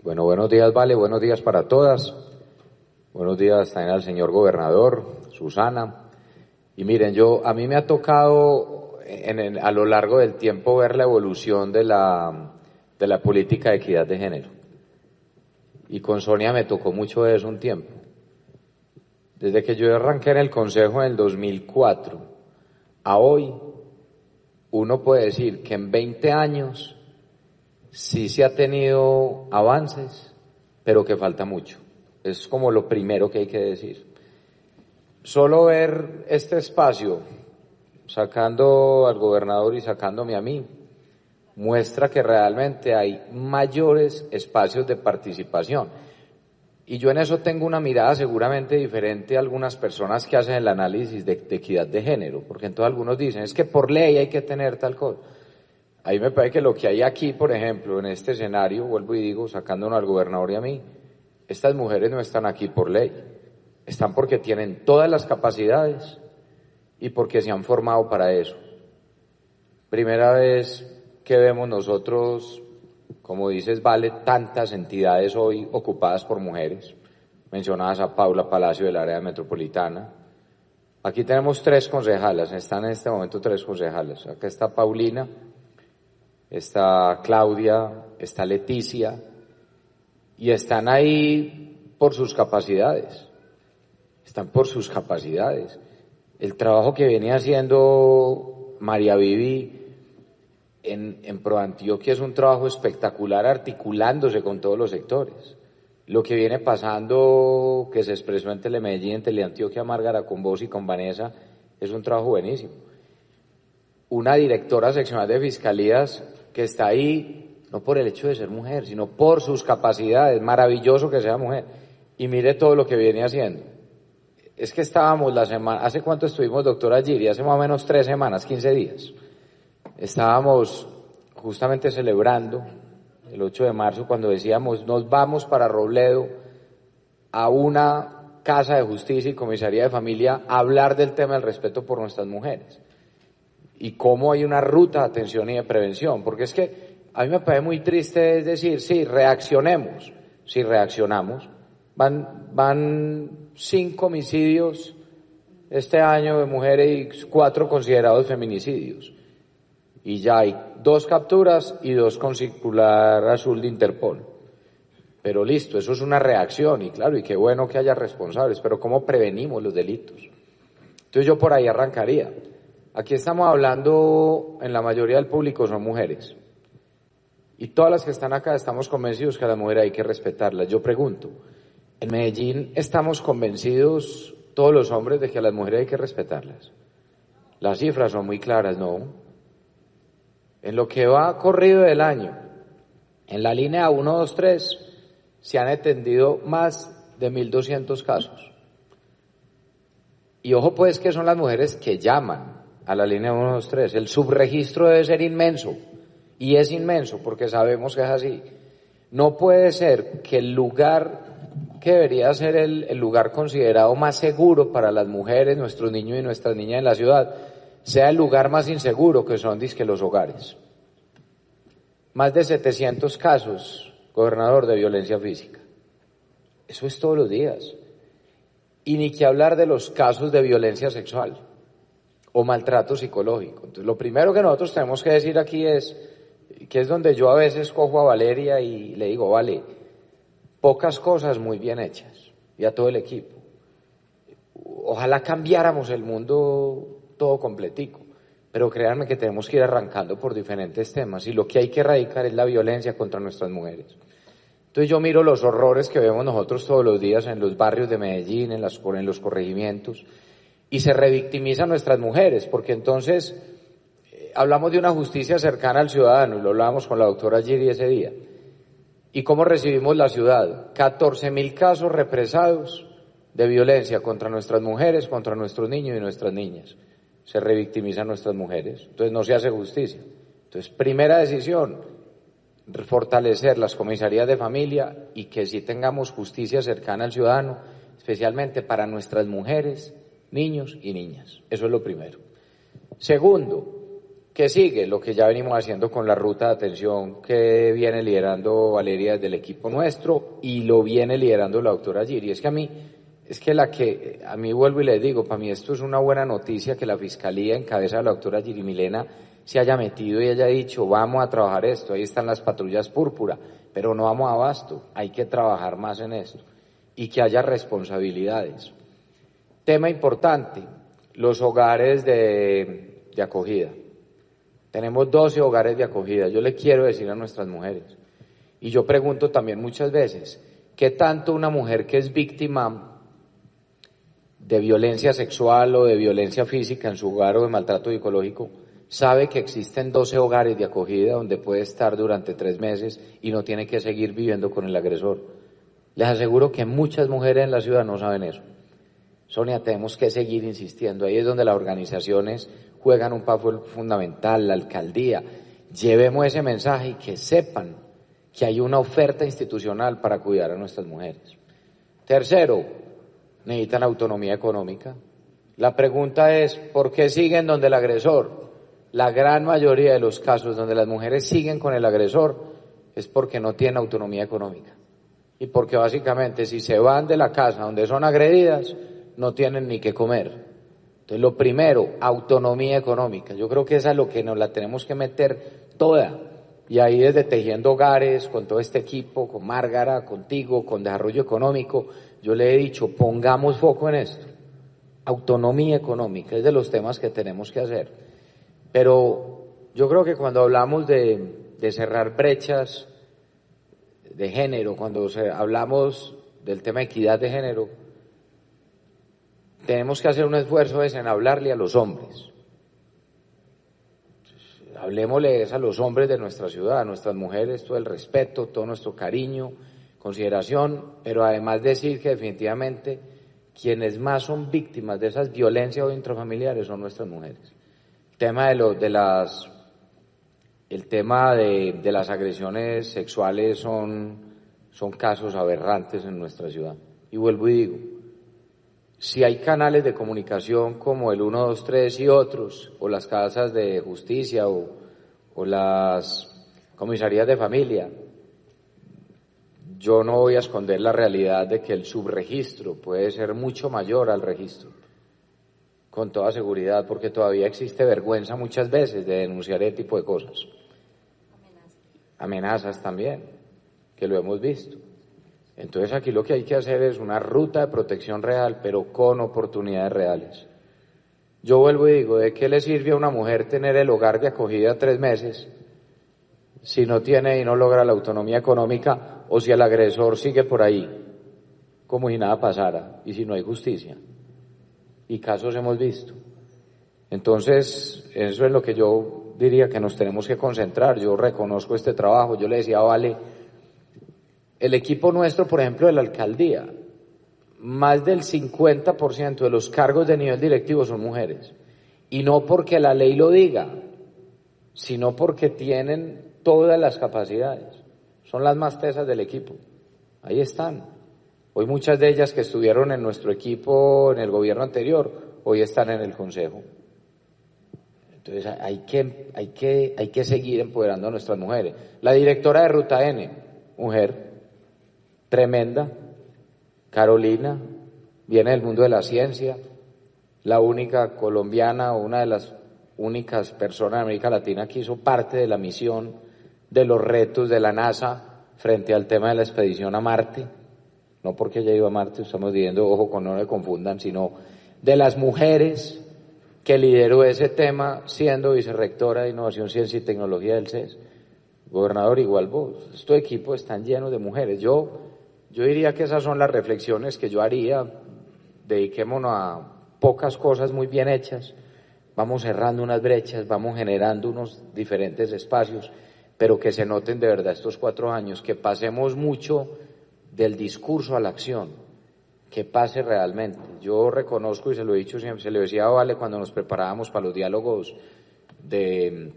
Bueno, buenos días, Vale, buenos días para todas. Buenos días también al señor gobernador, Susana. Y miren, a mí me ha tocado a lo largo del tiempo ver la evolución de la política de equidad de género. Y con Sonia me tocó mucho eso un tiempo. Desde que yo arranqué en el Consejo en el 2004 a hoy, uno puede decir que en 20 años sí se ha tenido avances, pero que falta mucho. Es como lo primero que hay que decir. Solo ver este espacio, sacando al gobernador y sacándome a mí, muestra que realmente hay mayores espacios de participación. Y yo en eso tengo una mirada seguramente diferente a algunas personas que hacen el análisis de equidad de género, porque entonces algunos dicen, es que por ley hay que tener tal cosa. A mí me parece que lo que hay aquí, por ejemplo, en este escenario, vuelvo y digo, sacándonos al gobernador y a mí, estas mujeres no están aquí por ley, están porque tienen todas las capacidades y porque se han formado para eso. Primera vez que vemos nosotros, como dices, Vale, tantas entidades hoy ocupadas por mujeres. Mencionabas a Paula Palacio del área metropolitana. Aquí tenemos 3 concejalas, están en este momento 3 concejalas. Acá está Paulina, está Claudia, está Leticia, y están ahí por sus capacidades. Están por sus capacidades. El trabajo que viene haciendo María Vivi en ProAntioquia es un trabajo espectacular, articulándose con todos los sectores. Lo que viene pasando, que se expresó en Telemedellín, en Teleantioquia, Márgara, con vos y con Vanessa, es un trabajo buenísimo. Una directora seccional de fiscalías que está ahí, no por el hecho de ser mujer, sino por sus capacidades, maravilloso que sea mujer. Y mire todo lo que viene haciendo. Es que estábamos ¿hace cuánto estuvimos, doctora Giri? Hace más o menos 3 semanas, 15 días. Estábamos justamente celebrando el 8 de marzo cuando decíamos nos vamos para Robledo a una casa de justicia y comisaría de familia a hablar del tema del respeto por nuestras mujeres y cómo hay una ruta de atención y de prevención, porque es que a mí me parece muy triste decir, sí, reaccionemos, si reaccionamos, van 5 homicidios este año de mujeres y 4 considerados feminicidios. Y ya hay 2 capturas y 2 con circular azul de Interpol. Pero listo, eso es una reacción y claro, y qué bueno que haya responsables, pero ¿cómo prevenimos los delitos? Entonces yo por ahí arrancaría. Aquí estamos hablando, en la mayoría del público son mujeres. Y todas las que están acá estamos convencidos que a las mujeres hay que respetarlas. Yo pregunto, ¿en Medellín estamos convencidos todos los hombres de que a las mujeres hay que respetarlas? Las cifras son muy claras, ¿no? En lo que va corrido del año, en la línea 1, 2, 3, se han atendido más de 1.200 casos. Y ojo pues que son las mujeres que llaman a la línea 1, 2, 3. El subregistro debe ser inmenso, y es inmenso porque sabemos que es así. No puede ser que el lugar que debería ser el lugar considerado más seguro para las mujeres, nuestros niños y nuestras niñas en la ciudad, sea el lugar más inseguro, que son dizque los hogares. Más de 700 casos, gobernador, de violencia física. Eso es todos los días. Y ni que hablar de los casos de violencia sexual o maltrato psicológico. Entonces, lo primero que nosotros tenemos que decir aquí es, que es donde yo a veces cojo a Valeria y le digo, vale, pocas cosas muy bien hechas, y a todo el equipo. Ojalá cambiáramos el mundo todo completico, pero créanme que tenemos que ir arrancando por diferentes temas y lo que hay que erradicar es la violencia contra nuestras mujeres. Entonces yo miro los horrores que vemos nosotros todos los días en los barrios de Medellín, en los corregimientos, y se revictimizan nuestras mujeres, porque entonces hablamos de una justicia cercana al ciudadano, y lo hablábamos con la doctora Giri ese día. ¿Y cómo recibimos la ciudad? 14.000 casos represados de violencia contra nuestras mujeres, contra nuestros niños y nuestras niñas. Se revictimizan nuestras mujeres, entonces no se hace justicia. Entonces, primera decisión, fortalecer las comisarías de familia y que sí tengamos justicia cercana al ciudadano, especialmente para nuestras mujeres, niños y niñas. Eso es lo primero. Segundo, que sigue lo que ya venimos haciendo con la ruta de atención que viene liderando Valeria desde el equipo nuestro y lo viene liderando la doctora Giri. Es que a mí vuelvo y les digo, para mí esto es una buena noticia que la Fiscalía en cabeza de la doctora Giri Milena se haya metido y haya dicho, vamos a trabajar esto, ahí están las patrullas púrpura, pero no vamos a abasto, hay que trabajar más en esto y que haya responsabilidades. Tema importante, los hogares de acogida. Tenemos 12 hogares de acogida, yo le quiero decir a nuestras mujeres, y yo pregunto también muchas veces, ¿qué tanto una mujer que es víctima de violencia sexual o de violencia física en su hogar o de maltrato psicológico sabe que existen 12 hogares de acogida donde puede estar durante 3 meses y no tiene que seguir viviendo con el agresor? Les aseguro que muchas mujeres en la ciudad no saben eso. Sonia, tenemos que seguir insistiendo. Ahí es donde las organizaciones juegan un papel fundamental, la alcaldía. Llevemos ese mensaje y que sepan que hay una oferta institucional para cuidar a nuestras mujeres. Tercero, necesitan autonomía económica. La pregunta es, ¿por qué siguen donde el agresor? La gran mayoría de los casos donde las mujeres siguen con el agresor es porque no tienen autonomía económica. Y porque básicamente si se van de la casa donde son agredidas, no tienen ni qué comer. Entonces lo primero, autonomía económica. Yo creo que esa es lo que nos la tenemos que meter toda. Y ahí desde Tejiendo Hogares, con todo este equipo, con Márgara, contigo, con Desarrollo Económico, yo le he dicho, pongamos foco en esto. Autonomía económica es de los temas que tenemos que hacer. Pero yo creo que cuando hablamos de cerrar brechas de género, cuando hablamos del tema de equidad de género, tenemos que hacer un esfuerzo en hablarle a los hombres. Hablemosles a los hombres de nuestra ciudad, a nuestras mujeres, todo el respeto, todo nuestro cariño, consideración, pero además decir que definitivamente quienes más son víctimas de esas violencias intrafamiliares son nuestras mujeres. El tema de las agresiones sexuales son casos aberrantes en nuestra ciudad. Y vuelvo y digo, si hay canales de comunicación como el 123 y otros, o las casas de justicia o las comisarías de familia, yo no voy a esconder la realidad de que el subregistro puede ser mucho mayor al registro, con toda seguridad, porque todavía existe vergüenza muchas veces de denunciar ese tipo de cosas. Amenazas también, que lo hemos visto. Entonces aquí lo que hay que hacer es una ruta de protección real, pero con oportunidades reales. Yo vuelvo y digo, ¿de qué le sirve a una mujer tener el hogar de acogida 3 meses si no tiene y no logra la autonomía económica, o si el agresor sigue por ahí como si nada pasara y si no hay justicia? Y casos hemos visto. Entonces, eso es lo que yo diría que nos tenemos que concentrar. Yo reconozco este trabajo. Yo le decía a Vale, el equipo nuestro, por ejemplo, de la alcaldía, más del 50% de los cargos de nivel directivo son mujeres. Y no porque la ley lo diga, sino porque tienen todas las capacidades. Son las más tesas del equipo. Ahí están. Hoy muchas de ellas que estuvieron en nuestro equipo en el gobierno anterior, hoy están en el consejo. Entonces hay que seguir empoderando a nuestras mujeres. La directora de Ruta N, mujer, tremenda, Carolina, viene del mundo de la ciencia, la única colombiana o una de las únicas personas de América Latina que hizo parte de la misión de los retos de la NASA frente al tema de la expedición a Marte. No porque ella iba a Marte, estamos diciendo, ojo, no me confundan, sino de las mujeres que lideró ese tema siendo vicerrectora de Innovación, Ciencia y Tecnología del CES. Gobernador, igual vos, estos equipos están llenos de mujeres. Yo diría que esas son las reflexiones que yo haría. Dediquémonos a pocas cosas muy bien hechas, vamos cerrando unas brechas, vamos generando unos diferentes espacios, pero que se noten de verdad estos 4 años, que pasemos mucho del discurso a la acción, que pase realmente. Yo reconozco, y se lo he dicho siempre, se lo decía a Vale cuando nos preparábamos para los diálogos del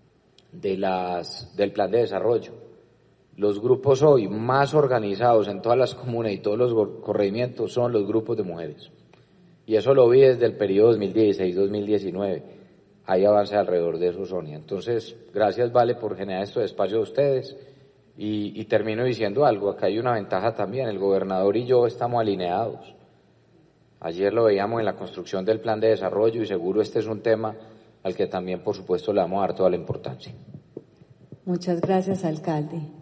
plan de desarrollo, los grupos hoy más organizados en todas las comunas y todos los corregimientos son los grupos de mujeres. Y eso lo vi desde el periodo 2016-2019. hay avance alrededor de eso, Sonia. Entonces, gracias, Vale, por generar estos espacios a ustedes. Y termino diciendo algo, acá hay una ventaja también, el gobernador y yo estamos alineados. Ayer lo veíamos en la construcción del plan de desarrollo y seguro este es un tema al que también, por supuesto, le vamos a dar toda la importancia. Muchas gracias, alcalde.